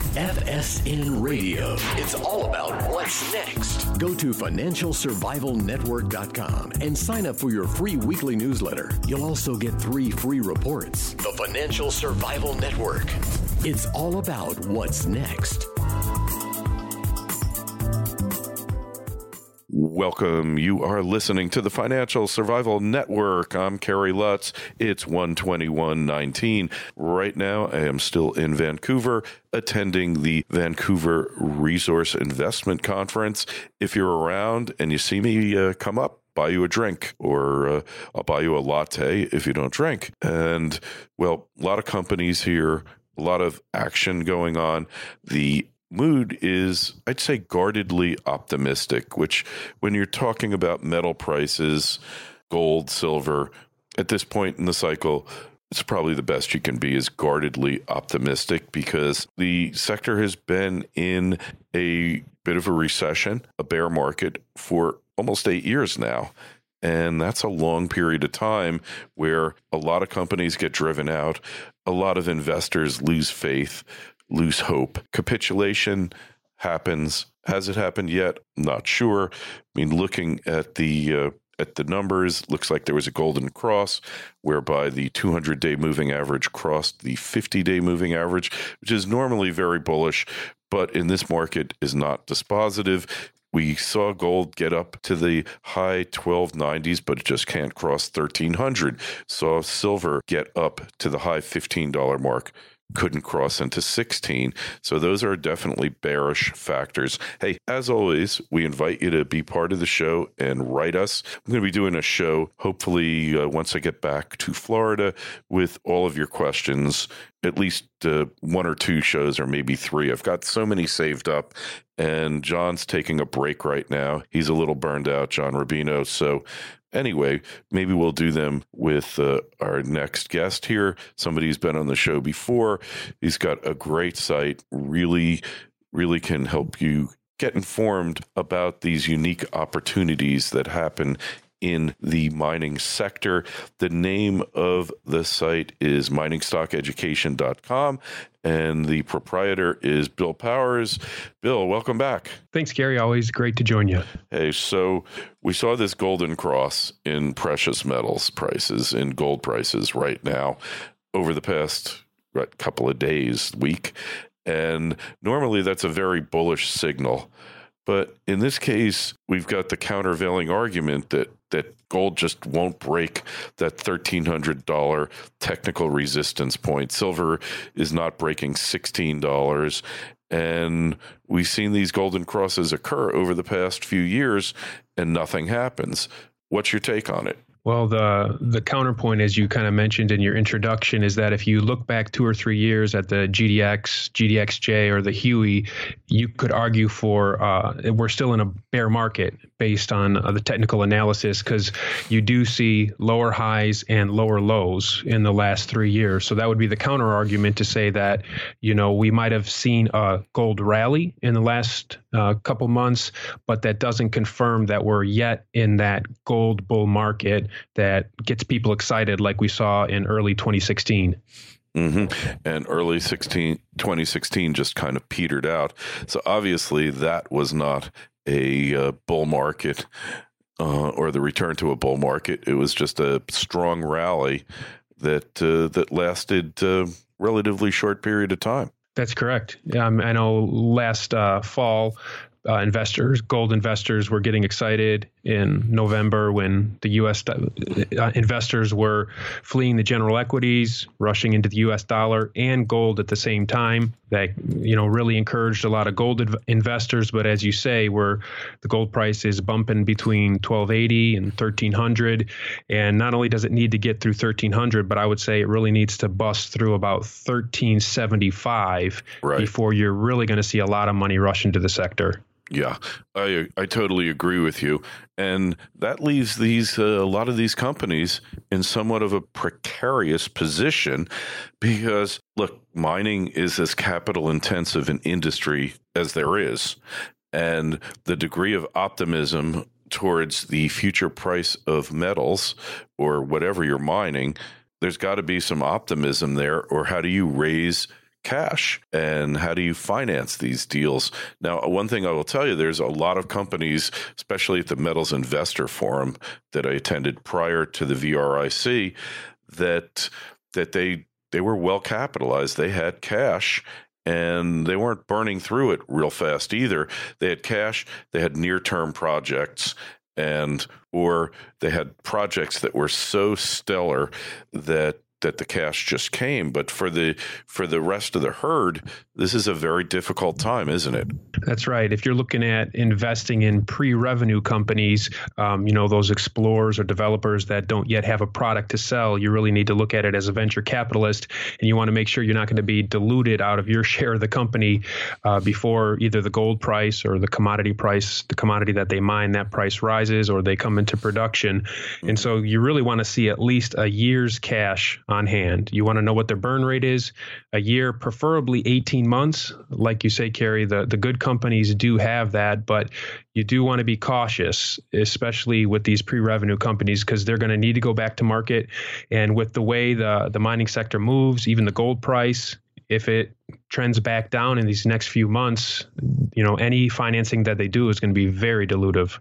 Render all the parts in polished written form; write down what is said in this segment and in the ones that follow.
FSN Radio. It's all about what's next. Go to financialsurvivalnetwork.com and sign up for your free weekly newsletter. You'll also get 3 free reports. The Financial Survival Network. It's all about what's next. Welcome. You are listening to the Financial Survival Network. I'm Kerry Lutz. It's 1/21/19. Right now, I am still in Vancouver attending the Vancouver Resource Investment Conference. If you're around and you see me, come up, buy you a drink, or I'll buy you a latte if you don't drink. And, well, a lot of companies here, a lot of action going on. The mood is, I'd say, guardedly optimistic, which when you're talking about metal prices, gold, silver, at this point in the cycle, it's probably the best you can be is guardedly optimistic, because the sector has been in a bit of a recession, a bear market, for almost 8 years now. And that's a long period of time where a lot of companies get driven out. A lot of investors lose faith, lose hope. Capitulation happens. Has it happened yet? Not sure. I mean, looking at the numbers, looks like there was a golden cross whereby the 200-day moving average crossed the 50-day moving average, which is normally very bullish, but in this market is not dispositive. We saw gold get up to the high 1290s, but it just can't cross 1300. Saw silver get up to the high $15 mark. Couldn't cross into 16. So those are definitely bearish factors. Hey, as always, we invite you to be part of the show and write us. I'm going to be doing a show, hopefully, once I get back to Florida, with all of your questions, at least 1 or 2 shows, or maybe 3. I've got so many saved up, and John's taking a break right now. He's a little burned out, John Rubino. So anyway, maybe we'll do them with our next guest here, somebody who's been on the show before. He's got a great site, really can help you get informed about these unique opportunities that happen in the mining sector. The name of the site is miningstockeducation.com, and the proprietor is Bill Powers. Bill, welcome back. Thanks, Gary. Always great to join you. Hey, so we saw this golden cross in precious metals prices, in gold prices right now over the past couple of days, week. And normally that's a very bullish signal. But in this case, we've got the countervailing argument that gold just won't break that $1,300 technical resistance point. Silver is not breaking $16. And we've seen these golden crosses occur over the past few years, and nothing happens. What's your take on it? Well, the counterpoint, as you kind of mentioned in your introduction, is that if you look back 2 or 3 years at the GDX, GDXJ, or the Huey, you could argue for we're still in a bear market based on the technical analysis, because you do see lower highs and lower lows in the last 3 years. So that would be the counter argument to say that, we might have seen a gold rally in the last couple months, but that doesn't confirm that we're yet in that gold bull market that gets people excited like we saw in early 2016. Mm-hmm. And early 2016 just kind of petered out. So obviously that was not a bull market or the return to a bull market. It was just a strong rally that lasted a relatively short period of time. That's correct. I know last fall, gold investors were getting excited in November when the U.S. Investors were fleeing the general equities, rushing into the U.S. dollar and gold at the same time. That, really encouraged a lot of gold investors. But as you say, the gold price is bumping between $1,280 and $1,300. And not only does it need to get through $1,300, but I would say it really needs to bust through about $1,375 before you're really going to see a lot of money rush into the sector. Yeah, I totally agree with you. And that leaves a lot of these companies in somewhat of a precarious position because, look, mining is as capital intensive an industry as there is. And the degree of optimism towards the future price of metals or whatever you're mining, there's got to be some optimism there. Or how do you raise cash, and how do you finance these deals? Now, one thing I will tell you, there's a lot of companies, especially at the Metals Investor Forum that I attended prior to the VRIC, that they were well capitalized. They had cash, and they weren't burning through it real fast either. They had cash, they had near-term projects, or they had projects that were so stellar that the cash just came. But for the rest of the herd, this is a very difficult time, isn't it? That's right. If you're looking at investing in pre-revenue companies, those explorers or developers that don't yet have a product to sell, you really need to look at it as a venture capitalist, and you want to make sure you're not going to be diluted out of your share of the company before either the gold price or the commodity price, the commodity that they mine, that price rises or they come into production. Mm-hmm. And so you really want to see at least a year's cash on hand. You want to know what their burn rate is, a year, preferably 18 months. Like you say, Kerry, the good companies do have that, but you do want to be cautious, especially with these pre-revenue companies, because they're going to need to go back to market. And with the way the mining sector moves, even the gold price, if it trends back down in these next few months, any financing that they do is going to be very dilutive.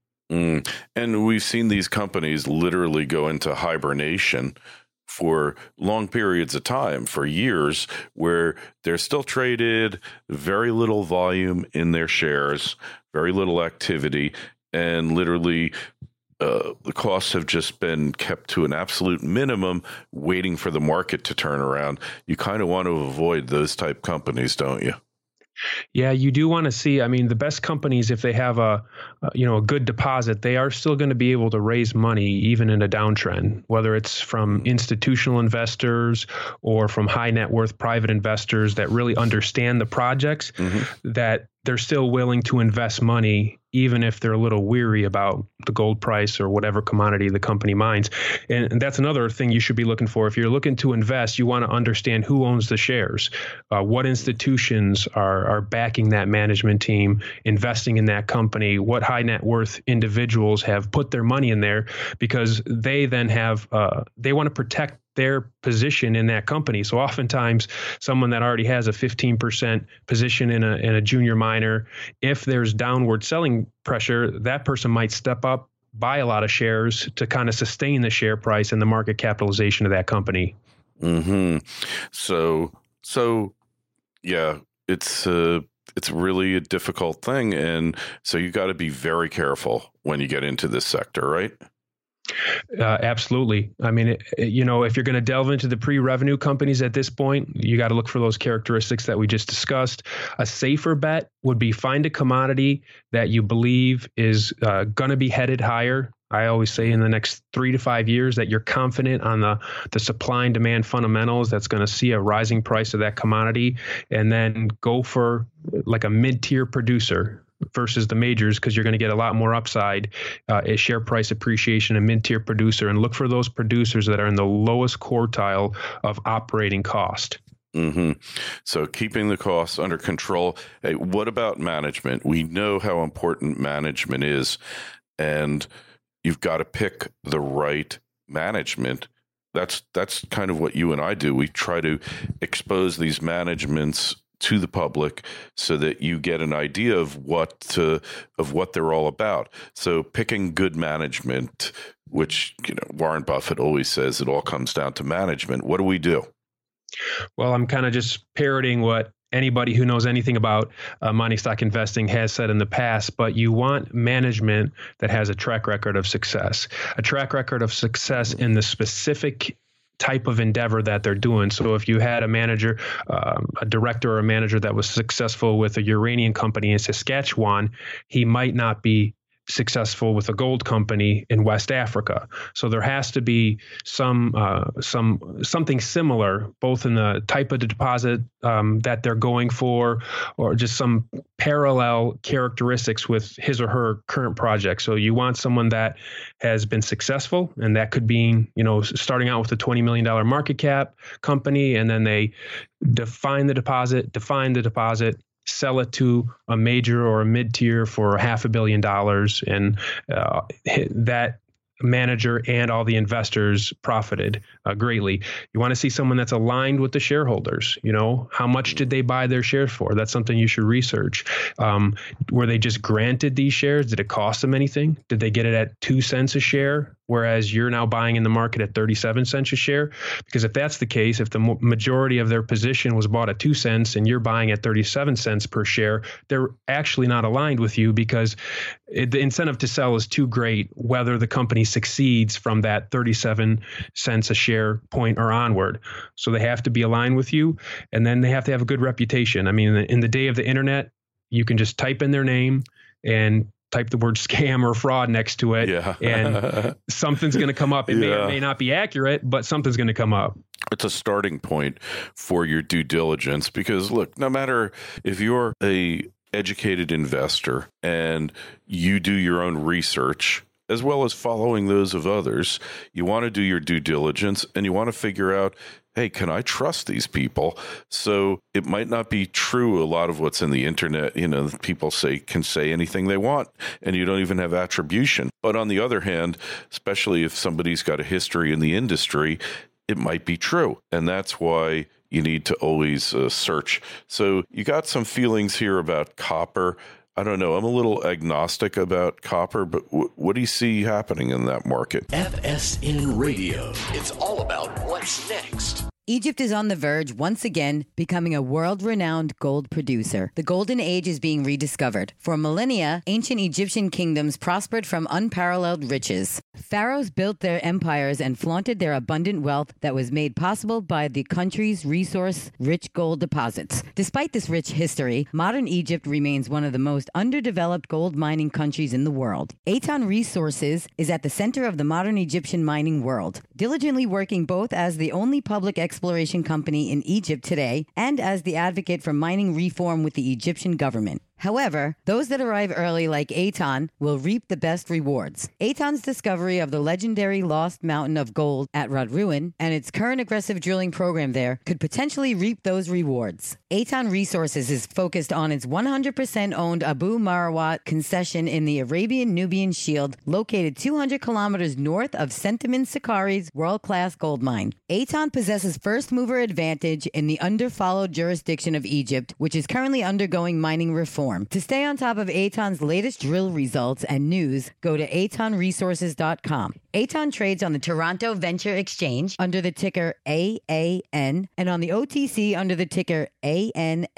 And we've seen these companies literally go into hibernation for long periods of time, for years, where they're still traded, very little volume in their shares, very little activity, and literally the costs have just been kept to an absolute minimum, waiting for the market to turn around. You kind of want to avoid those type companies, don't you? Yeah, you do want to see, the best companies, if they have a good deposit, they are still going to be able to raise money even in a downtrend, whether it's from institutional investors or from high net worth private investors that really understand the projects, that they're still willing to invest money, even if they're a little weary about the gold price or whatever commodity the company mines. And that's another thing you should be looking for. If you're looking to invest, you want to understand who owns the shares, what institutions are backing that management team, investing in that company, what high net worth individuals have put their money in there, because they then have, they want to protect their position in that company. So oftentimes someone that already has a 15% position in a junior miner, if there's downward selling pressure, that person might step up, buy a lot of shares to kind of sustain the share price and the market capitalization of that company. So yeah, it's really a difficult thing. And so you got to be very careful when you get into this sector, right? Absolutely. If you're going to delve into the pre-revenue companies at this point, you got to look for those characteristics that we just discussed. A safer bet would be find a commodity that you believe is going to be headed higher. I always say in the next 3 to 5 years that you're confident on the supply and demand fundamentals that's going to see a rising price of that commodity, and then go for like a mid-tier producer versus the majors, because you're going to get a lot more upside, a share price appreciation, a mid-tier producer, and look for those producers that are in the lowest quartile of operating cost. So keeping the costs under control. Hey, what about management? We know how important management is, and you've got to pick the right management. That's kind of what you and I do. We try to expose these managements to the public so that you get an idea of what they're all about. So picking good management, which Warren Buffett always says, it all comes down to management. What do we do? Well, I'm kind of just parroting what anybody who knows anything about mining stock investing has said in the past, but you want management that has a track record of success, in the specific type of endeavor that they're doing. So if you had a manager, a director or a manager that was successful with a uranium company in Saskatchewan, he might not be successful with a gold company in West Africa. So there has to be something similar, both in the type of deposit that they're going for, or just some parallel characteristics with his or her current project. So you want someone that has been successful, and that could be, starting out with a $20 million market cap company, and then they define the deposit, sell it to a major or a mid-tier for $500 million. And that manager and all the investors profited greatly. You want to see someone that's aligned with the shareholders. How much did they buy their shares for? That's something you should research. Were they just granted these shares? Did it cost them anything? Did they get it at 2 cents a share, whereas you're now buying in the market at 37 cents a share? Because if that's the case, if the majority of their position was bought at 2 cents and you're buying at 37 cents per share, they're actually not aligned with you, because the incentive to sell is too great, whether the company succeeds from that 37 cents a share point or onward. So they have to be aligned with you, and then they have to have a good reputation. I mean, in the day of the internet, you can just type in their name and type the word scam or fraud next to it, and something's going to come up. It may or may not be accurate, but something's going to come up. It's a starting point for your due diligence, because look, no matter if you're a educated investor and you do your own research as well as following those of others, you want to do your due diligence and you want to figure out, hey, can I trust these people? So it might not be true, a lot of what's in the internet. People can say anything they want, and you don't even have attribution. But on the other hand, especially if somebody's got a history in the industry, it might be true. And that's why you need to always search. So you got some feelings here about copper. I don't know. I'm a little agnostic about copper, but what do you see happening in that market? FSN Radio. It's all about what's next. Egypt is on the verge, once again, becoming a world-renowned gold producer. The Golden Age is being rediscovered. For millennia, ancient Egyptian kingdoms prospered from unparalleled riches. Pharaohs built their empires and flaunted their abundant wealth that was made possible by the country's resource-rich gold deposits. Despite this rich history, modern Egypt remains one of the most underdeveloped gold mining countries in the world. Aton Resources is at the center of the modern Egyptian mining world, diligently working both as the only public exploration company in Egypt today and as the advocate for mining reform with the Egyptian government. However, those that arrive early like Aton will reap the best rewards. Aton's discovery of the legendary Lost Mountain of Gold at Radruin and its current aggressive drilling program there could potentially reap those rewards. Aton Resources is focused on its 100% owned Abu Marawat concession in the Arabian-Nubian Shield, located 200 kilometers north of Centamin Sakari's world-class gold mine. Aton possesses first-mover advantage in the under-followed jurisdiction of Egypt, which is currently undergoing mining reform. To stay on top of Aton's latest drill results and news, go to atonresources.com. Aton trades on the Toronto Venture Exchange under the ticker AAN and on the OTC under the ticker ANLBF.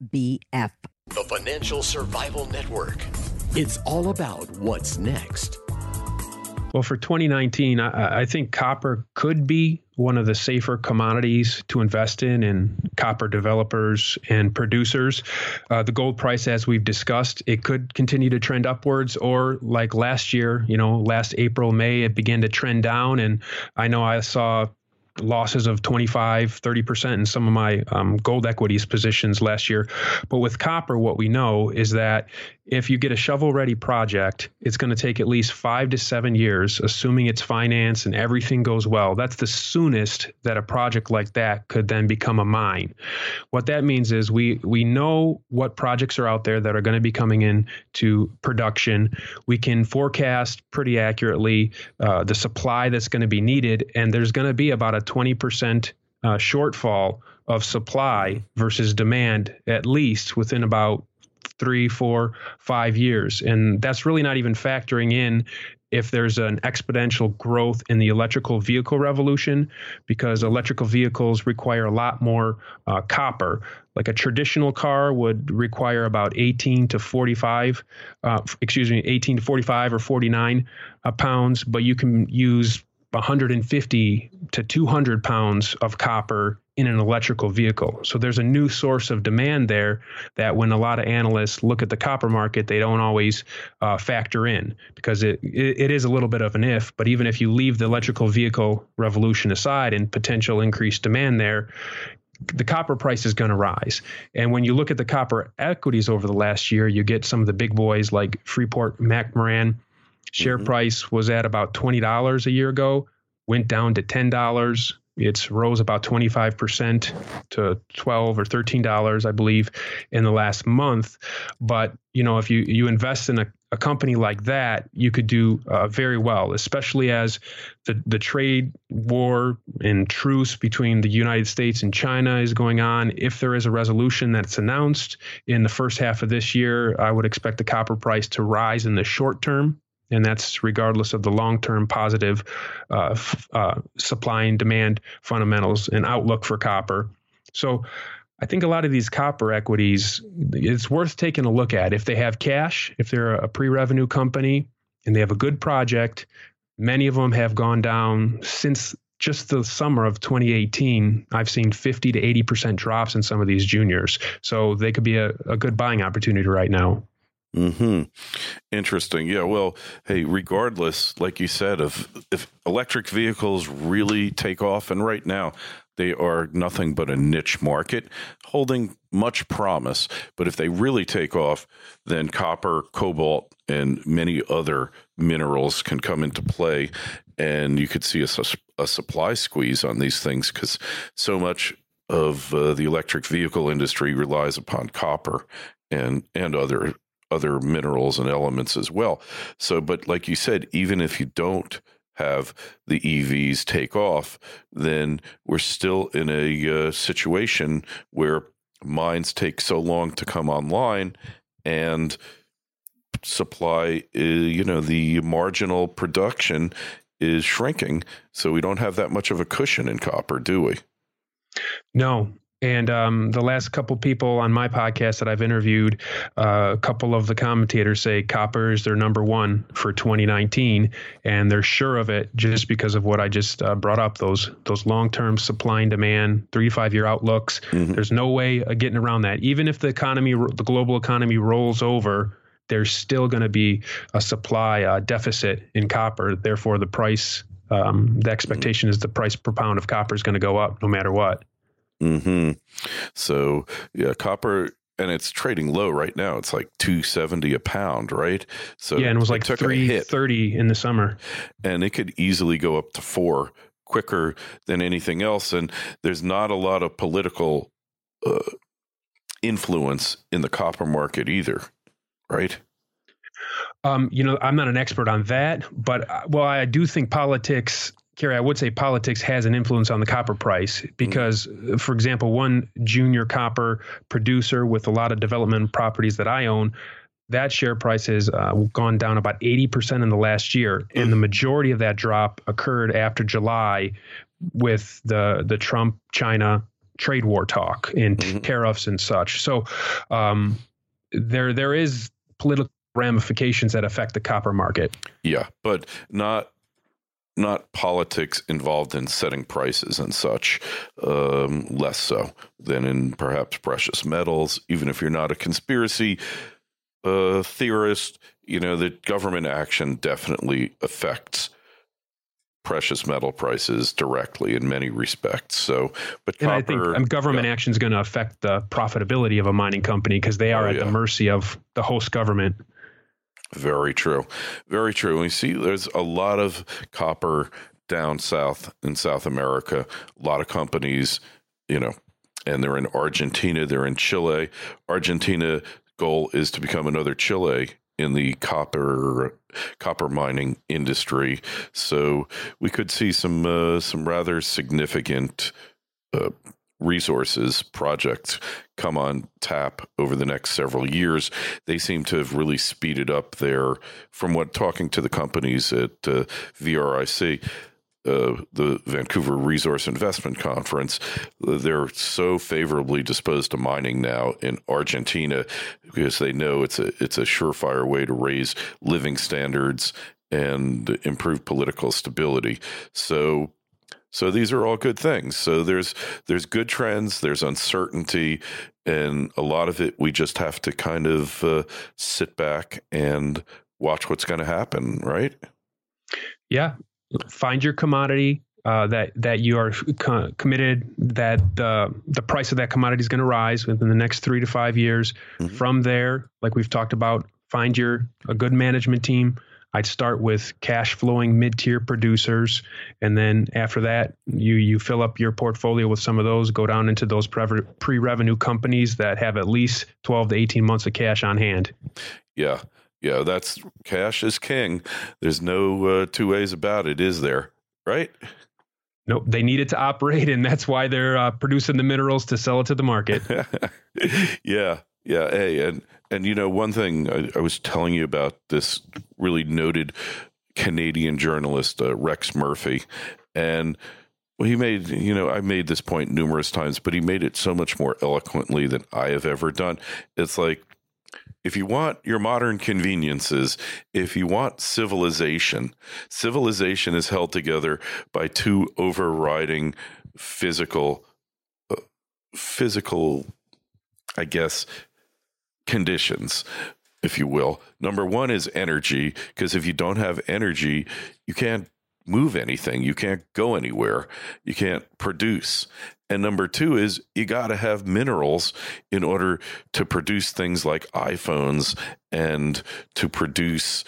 The Financial Survival Network. It's all about what's next. Well, for 2019, I think copper could be one of the safer commodities to invest in copper developers and producers. The gold price, as we've discussed, it could continue to trend upwards, or like last year, last April, May, it began to trend down. And I know I saw losses of 25, 30% in some of my gold equities positions last year. But with copper, what we know is that if you get a shovel-ready project, it's going to take at least 5 to 7 years, assuming it's financed and everything goes well. That's the soonest that a project like that could then become a mine. What that means is we know what projects are out there that are going to be coming into production. We can forecast pretty accurately the supply that's going to be needed, and there's going to be about a 20% shortfall of supply versus demand, at least within about 3, 4, 5 years. And that's really not even factoring in if there's an exponential growth in the electrical vehicle revolution, because electrical vehicles require a lot more copper. Like a traditional car would require about 18 to 45 or 49 pounds, but you can use 150 to 200 pounds of copper in an electrical vehicle. So there's a new source of demand there that when a lot of analysts look at the copper market, they don't always factor in, because it is a little bit of an if. But even if you leave the electrical vehicle revolution aside and potential increased demand there, the copper price is going to rise. And when you look at the copper equities over the last year, you get some of the big boys like Freeport-McMoRan. Share price was at about $20 a year ago, went down to $10. It's rose about 25% to $12 or $13, I believe, in the last month. But, if you invest in a company like that, you could do very well, especially as the trade war and truce between the United States and China is going on. If there is a resolution that's announced in the first half of this year, I would expect the copper price to rise in the short term. And that's regardless of the long-term positive supply and demand fundamentals and outlook for copper. So I think a lot of these copper equities, it's worth taking a look at. If they have cash, if they're a pre-revenue company and they have a good project, many of them have gone down since just the summer of 2018. I've seen 50 to 80% drops in some of these juniors. So they could be a good buying opportunity right now. Interesting. Yeah. Well, hey, regardless, like you said, if electric vehicles really take off, and right now they are nothing but a niche market holding much promise. But if they really take off, then copper, cobalt, and many other minerals can come into play. And you could see a supply squeeze on these things because so much of the electric vehicle industry relies upon copper and other minerals and elements as well. So, but like you said, even if you don't have the EVs take off, then we're still in a situation where mines take so long to come online and supply, the marginal production is shrinking. So we don't have that much of a cushion in copper, do we? No. And the last couple people on my podcast that I've interviewed, a couple of the commentators say copper is their number one for 2019, and they're sure of it just because of what I just brought up, those long-term supply and demand, 3 to 5 year outlooks. There's no way of getting around that. Even if the global economy rolls over, there's still going to be a supply deficit in copper. Therefore, the price, the expectation is the price per pound of copper is going to go up no matter what. So yeah, copper, and it's trading low right now. It's like $2.70 a pound, right? So yeah, and it was like $3.30 in the summer, and it could easily go up to $4 quicker than anything else. And there's not a lot of political influence in the copper market either, right? I'm not an expert on that, but I do think politics. Kerry, I would say politics has an influence on the copper price because, for example, one junior copper producer with a lot of development properties that I own, that share price has gone down about 80% in the last year. And the majority of that drop occurred after July with the Trump-China trade war talk and tariffs and such. So there is political ramifications that affect the copper market. Yeah, but not politics involved in setting prices and such, less so than in perhaps precious metals. Even if you're not a conspiracy theorist, the government action definitely affects precious metal prices directly in many respects. So, but copper, and I think government action is going to affect the profitability of a mining company because they are at the mercy of the host government. Very true. Very true. We see there's a lot of copper down south in South America, a lot of companies, and they're in Argentina, they're in Chile. Argentina goal is to become another Chile in the copper mining industry. So we could see some rather significant resources projects come on tap over the next several years. They seem to have really speeded up from what talking to the companies at VRIC, the Vancouver Resource Investment Conference, they're so favorably disposed to mining now in Argentina because they know it's a surefire way to raise living standards and improve political stability. So these are all good things. So there's good trends, there's uncertainty, and a lot of it we just have to kind of sit back and watch what's going to happen, right? Yeah. Find your commodity that you are committed that the price of that commodity is going to rise within the next 3 to 5 years. From there, like we've talked about, find a good management team. I'd start with cash flowing mid-tier producers. And then after that, you fill up your portfolio with some of those, go down into those pre-revenue companies that have at least 12 to 18 months of cash on hand. Yeah. Yeah, that's cash is king. There's no two ways about it, is there? Right? Nope, they need it to operate, and that's why they're producing the minerals to sell it to the market. Yeah. Hey, and you know, one thing I was telling you about this really noted Canadian journalist, Rex Murphy, and he made, you know, I made this point numerous times, but he made it so much more eloquently than I have ever done. It's like, if you want your modern conveniences, if you want civilization is held together by two overriding physical, I guess, conditions, if you will. Number one is energy, because if you don't have energy, you can't move anything. You can't go anywhere. You can't produce. And number two is you got to have minerals in order to produce things like iPhones and to produce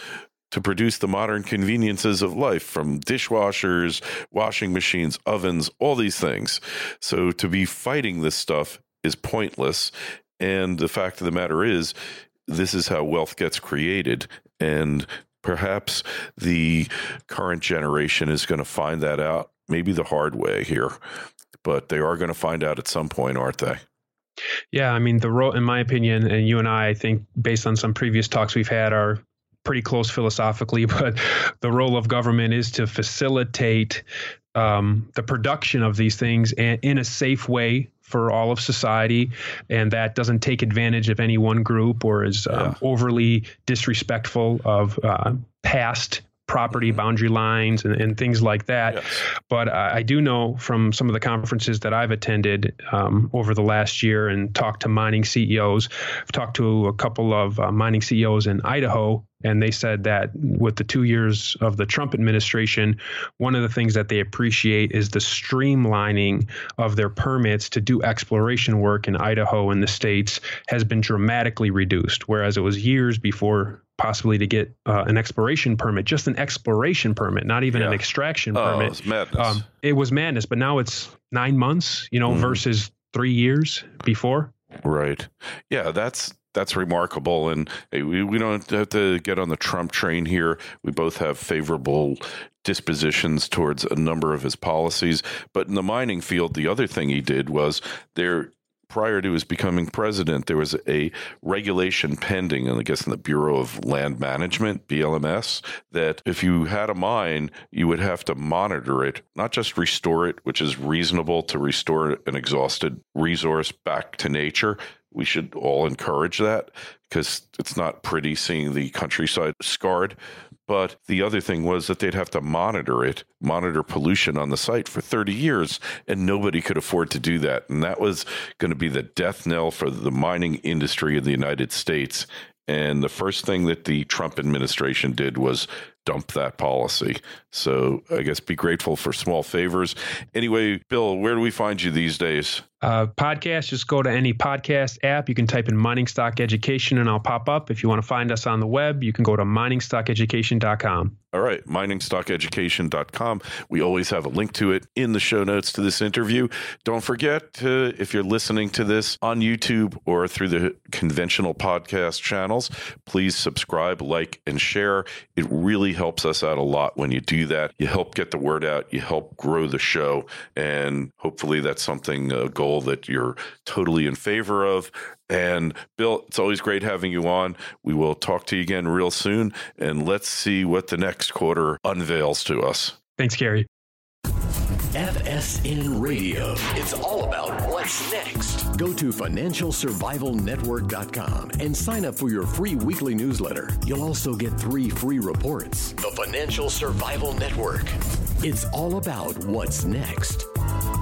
the modern conveniences of life, from dishwashers, washing machines, ovens, all these things. So to be fighting this stuff is pointless. And the fact of the matter is, this is how wealth gets created. And perhaps the current generation is going to find that out, maybe the hard way here. But they are going to find out at some point, aren't they? Yeah, I mean, the role, in my opinion, and you and I think, based on some previous talks we've had, are pretty close philosophically, but the role of government is to facilitate the production of these things in a safe way for all of society, and that doesn't take advantage of any one group or is overly disrespectful of past property boundary lines and things like that. Yes. But I do know from some of the conferences that I've attended over the last year and talked to mining CEOs, I've talked to a couple of mining CEOs in Idaho, and they said that with the 2 years of the Trump administration, one of the things that they appreciate is the streamlining of their permits to do exploration work in Idaho and the states has been dramatically reduced, whereas it was years before possibly to get an exploration permit, just an exploration permit, not even an extraction permit. It was madness. It was madness, but now it's 9 months, versus 3 years before. Right. Yeah, that's remarkable. And hey, we don't have to get on the Trump train here. We both have favorable dispositions towards a number of his policies. But in the mining field, the other thing he did was prior to his becoming president, there was a regulation pending, and I guess in the Bureau of Land Management, BLMS, that if you had a mine, you would have to monitor it, not just restore it, which is reasonable to restore an exhausted resource back to nature. We should all encourage that because it's not pretty seeing the countryside scarred. But the other thing was that they'd have to monitor pollution on the site for 30 years, and nobody could afford to do that. And that was going to be the death knell for the mining industry in the United States. And the first thing that the Trump administration did was dump that policy. So I guess be grateful for small favors. Anyway, Bill, where do we find you these days? Podcast, just go to any podcast app. You can type in Mining Stock Education and I'll pop up. If you want to find us on the web, you can go to miningstockeducation.com. All right, miningstockeducation.com. We always have a link to it in the show notes to this interview. Don't forget, if you're listening to this on YouTube or through the conventional podcast channels, please subscribe, like, and share. It really helps us out a lot when you do that. You help get the word out. You help grow the show. And hopefully that's something, a goal that you're totally in favor of. And Bill, it's always great having you on. We will talk to you again real soon, and let's see what the next quarter unveils to us. Thanks, Gary. FSN Radio. It's all about what's next. Go to financialsurvivalnetwork.com and sign up for your free weekly newsletter. You'll also get 3 free reports. The Financial Survival Network. It's all about what's next.